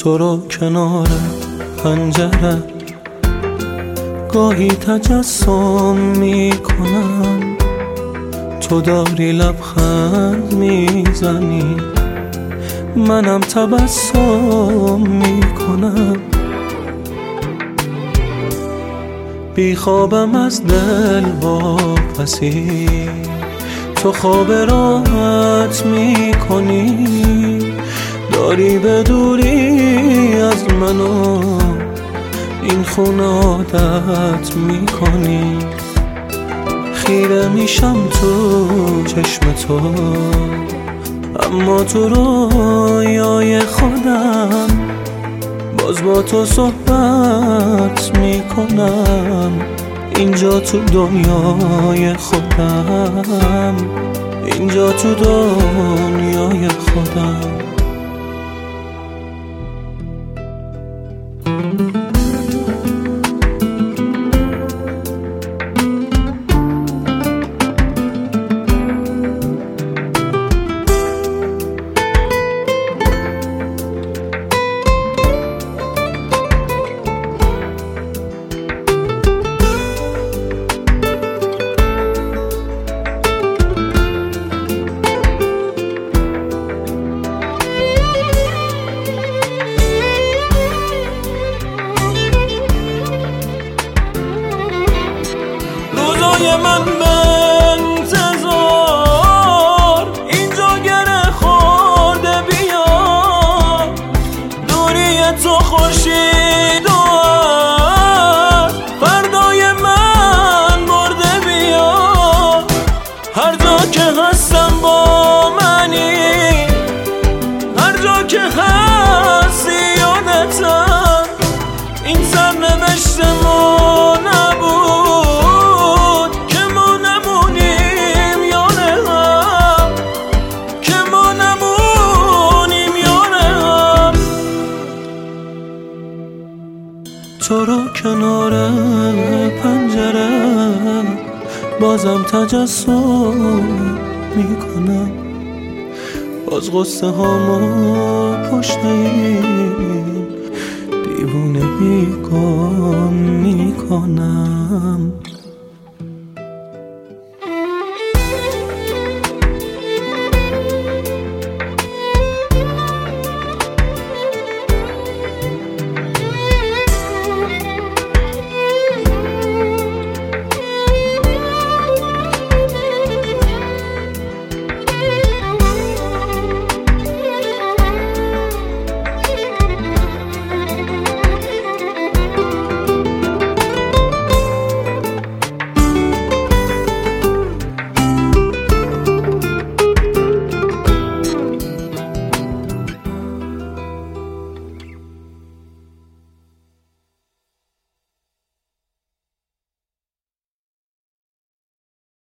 تو رو کنار پنجره گاهی تجسم میکنم، تو داری لبخند میزنی منم تبسم میکنم. بی خوابم از دل واپسی، تو خواب راحت میکنی، داری به دوری از منو این خونه عادت میکنی. خیره میشم تو چشم تو، اما تو رویای خودم باز با تو صحبت میکنم. اینجا تو دنیای خودم، اینجا تو دنیای خودم. من به انتظار اینجا گره خورده، بیا دوری تو خورشید و فردای من برده. بیا هر جا که هستم با منی، هر جا که هستی یادتم. این سرنوشت ما نبود که ما نمونیم یار هم، که ما نمونیم یار هم. تو رو کنار پنجره بازم تجسم میکنم، باز غصه هامو پشت این دیوونه بیگم میکنم.